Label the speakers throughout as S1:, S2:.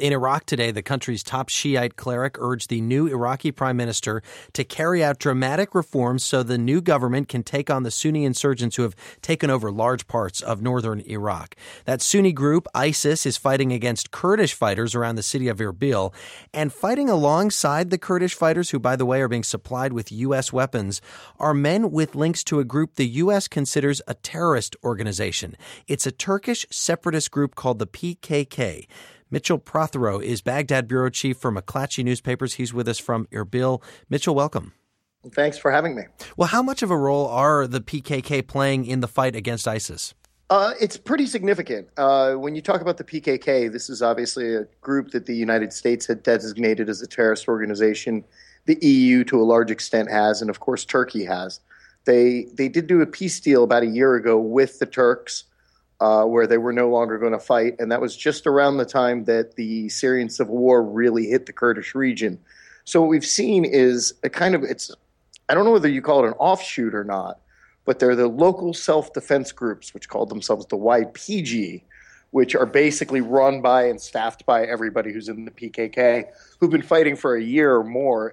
S1: In Iraq today, the country's top Shiite cleric urged the new Iraqi prime minister to carry out dramatic reforms so the new government can take on the Sunni insurgents who have taken over large parts of northern Iraq. That Sunni group, ISIS, is fighting against Kurdish fighters around the city of Erbil, and fighting alongside the Kurdish fighters, who, by the way, are being supplied with U.S. weapons, are men with links to a group the U.S. considers a terrorist organization. It's a Turkish separatist group called the PKK. Mitchell Prothero is Baghdad bureau chief for McClatchy Newspapers. He's with us from Erbil. Mitchell, welcome.
S2: Thanks for having me.
S1: Well, how much of a role are the PKK playing in the fight against ISIS?
S2: It's pretty significant. When you talk about the PKK, this is obviously a group that the United States had designated as a terrorist organization. The EU, to a large extent, has, and of course Turkey has. They did do a peace deal about a year ago with the Turks, where they were no longer going to fight, and that was just around the time that the Syrian civil war really hit the Kurdish region. So what we've seen is I don't know whether you call it an offshoot or not, but they're the local self-defense groups, which call themselves the YPG, which are basically run by and staffed by everybody who's in the PKK, who've been fighting for a year or more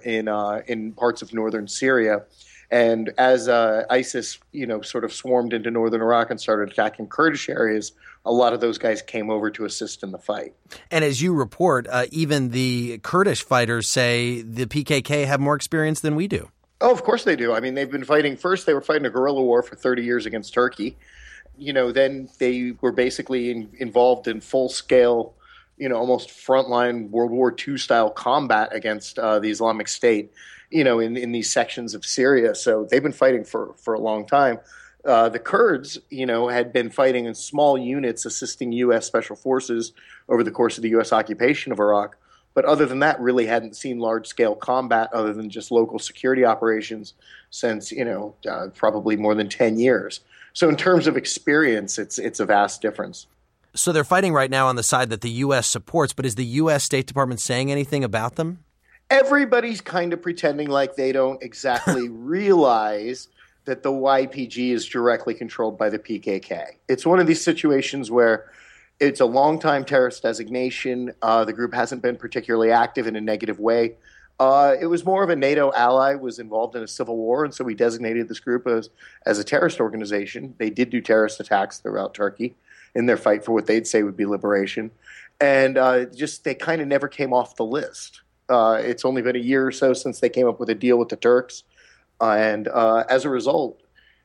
S2: in parts of northern Syria. And as ISIS, sort of swarmed into northern Iraq and started attacking Kurdish areas, a lot of those guys came over to assist in the fight.
S1: And as you report, even the Kurdish fighters say the PKK have more experience than we do.
S2: Oh, of course they do. I mean, they've been fighting. First, they were fighting a guerrilla war for 30 years against Turkey. Then they were basically involved in full-scale, almost frontline World War II style combat against the Islamic State. In these sections of Syria. So they've been fighting for a long time. The Kurds, had been fighting in small units assisting U.S. Special Forces over the course of the U.S. occupation of Iraq. But other than that, really hadn't seen large-scale combat other than just local security operations since, probably more than 10 years. So in terms of experience, it's a vast difference.
S1: So they're fighting right now on the side that the U.S. supports, but is the U.S. State Department saying anything about them?
S2: Everybody's kind of pretending like they don't exactly realize that the YPG is directly controlled by the PKK. It's one of these situations where it's a long-time terrorist designation. The group hasn't been particularly active in a negative way. It was more of a NATO ally, was involved in a civil war, and so we designated this group as a terrorist organization. They did do terrorist attacks throughout Turkey in their fight for what they'd say would be liberation. And they kind of never came off the list. It's only been a year or so since they came up with a deal with the Turks. And as a result,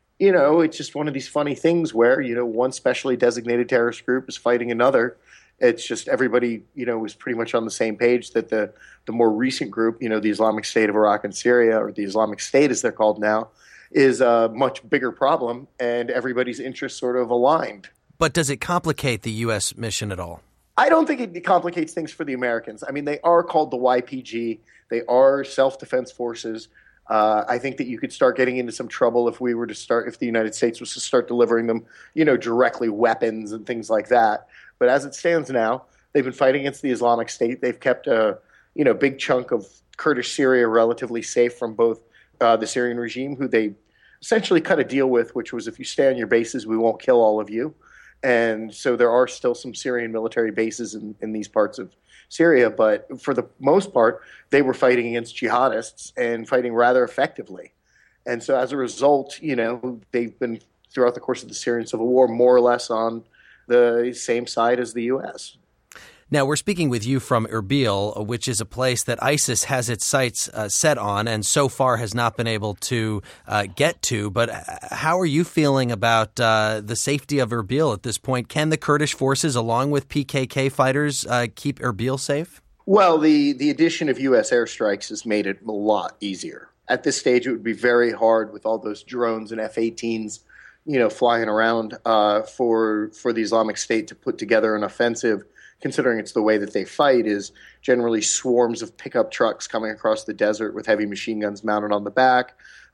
S2: it's just one of these funny things where, one specially designated terrorist group is fighting another. It's just everybody, was pretty much on the same page that the more recent group, the Islamic State of Iraq and Syria, or the Islamic State as they're called now, is a much bigger problem, and everybody's interests sort of aligned.
S1: But does it complicate the U.S. mission at all?
S2: I don't think it complicates things for the Americans. I mean, they are called the YPG. They are self-defense forces. I think that you could start getting into some trouble if the United States was to start delivering them, directly weapons and things like that. But as it stands now, they've been fighting against the Islamic State. They've kept a, big chunk of Kurdish Syria relatively safe from both the Syrian regime, who they essentially cut a deal with, which was if you stay on your bases, we won't kill all of you. And so there are still some Syrian military bases in these parts of Syria, but for the most part, they were fighting against jihadists and fighting rather effectively. And so as a result, they've been, throughout the course of the Syrian civil war, more or less on the same side as the U.S.
S1: Now, we're speaking with you from Erbil, which is a place that ISIS has its sights set on and so far has not been able to get to. But how are you feeling about the safety of Erbil at this point? Can the Kurdish forces, along with PKK fighters, keep Erbil safe?
S2: Well, the addition of U.S. airstrikes has made it a lot easier. At this stage, it would be very hard with all those drones and F-18s, flying around for the Islamic State to put together an offensive, considering it's the way that they fight, is generally swarms of pickup trucks coming across the desert with heavy machine guns mounted on the back,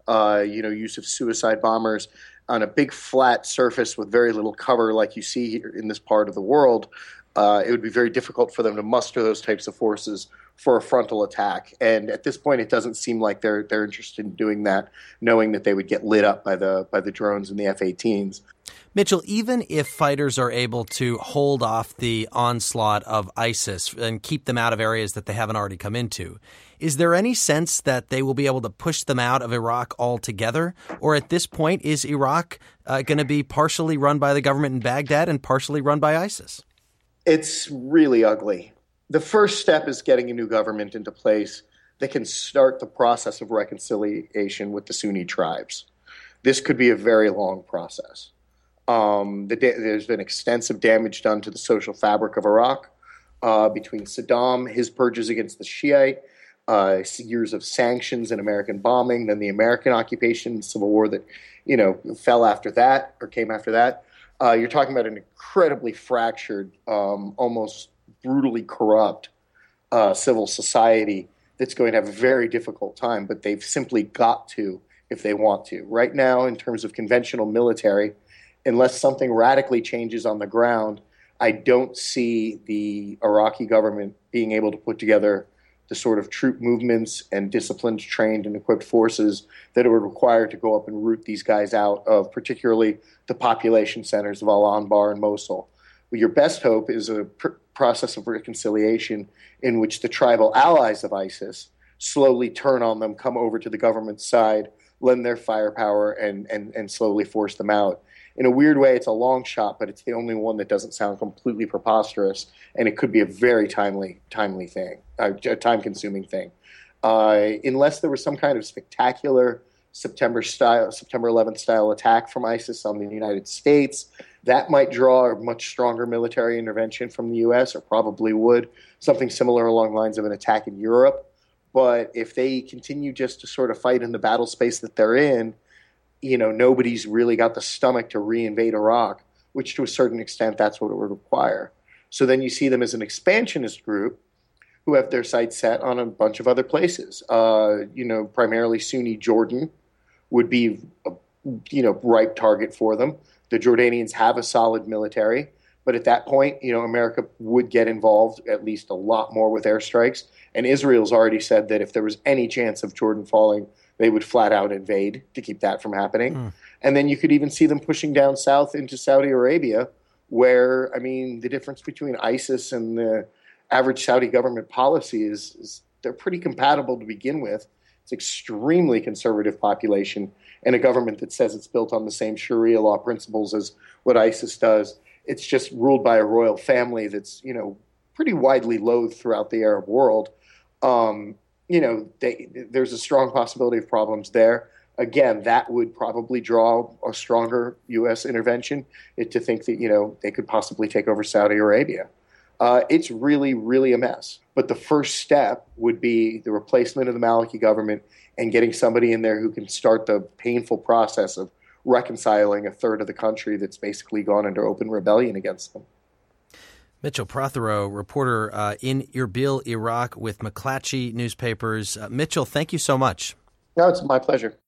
S2: use of suicide bombers on a big flat surface with very little cover like you see here in this part of the world. It would be very difficult for them to muster those types of forces for a frontal attack. And at this point, it doesn't seem like they're interested in doing that, knowing that they would get lit up by the drones and the F-18s.
S1: Mitchell, even if fighters are able to hold off the onslaught of ISIS and keep them out of areas that they haven't already come into, is there any sense that they will be able to push them out of Iraq altogether? Or at this point, is Iraq going to be partially run by the government in Baghdad and partially run by ISIS?
S2: It's really ugly. The first step is getting a new government into place that can start the process of reconciliation with the Sunni tribes. This could be a very long process. There's been extensive damage done to the social fabric of Iraq between Saddam, his purges against the Shiite, years of sanctions and American bombing, then the American occupation, civil war that, fell after that or came after that. You're talking about an incredibly fractured, almost brutally corrupt civil society that's going to have a very difficult time, but they've simply got to if they want to. Right now, in terms of conventional military, unless something radically changes on the ground, I don't see the Iraqi government being able to put together the sort of troop movements and disciplined, trained, and equipped forces that it would require to go up and root these guys out of particularly the population centers of Al-Anbar and Mosul. But your best hope is a process of reconciliation in which the tribal allies of ISIS slowly turn on them, come over to the government's side, lend their firepower, and slowly force them out. In a weird way, it's a long shot, but it's the only one that doesn't sound completely preposterous, and it could be a very timely thing, a time-consuming thing. Unless there was some kind of spectacular September 11th style attack from ISIS on the United States, that might draw a much stronger military intervention from the U.S., or probably would, something similar along the lines of an attack in Europe. But if they continue just to sort of fight in the battle space that they're in, nobody's really got the stomach to reinvade Iraq, which to a certain extent, that's what it would require. So then you see them as an expansionist group who have their sights set on a bunch of other places. Primarily Sunni Jordan would be a ripe target for them. The Jordanians have a solid military, but at that point, America would get involved at least a lot more with airstrikes. And Israel's already said that if there was any chance of Jordan falling, they would flat out invade to keep that from happening. And then you could even see them pushing down south into Saudi Arabia, where, the difference between ISIS and the average Saudi government policy is they're pretty compatible to begin with. It's extremely conservative population and a government that says it's built on the same Sharia law principles as what ISIS does. It's just ruled by a royal family that's, pretty widely loathed throughout the Arab world. There's a strong possibility of problems there. Again, that would probably draw a stronger U.S. intervention to think that, they could possibly take over Saudi Arabia. It's really, really a mess. But the first step would be the replacement of the Maliki government and getting somebody in there who can start the painful process of reconciling a third of the country that's basically gone into open rebellion against them.
S1: Mitchell Prothero, reporter in Erbil, Iraq with McClatchy Newspapers. Mitchell, thank you so much.
S2: No, it's my pleasure.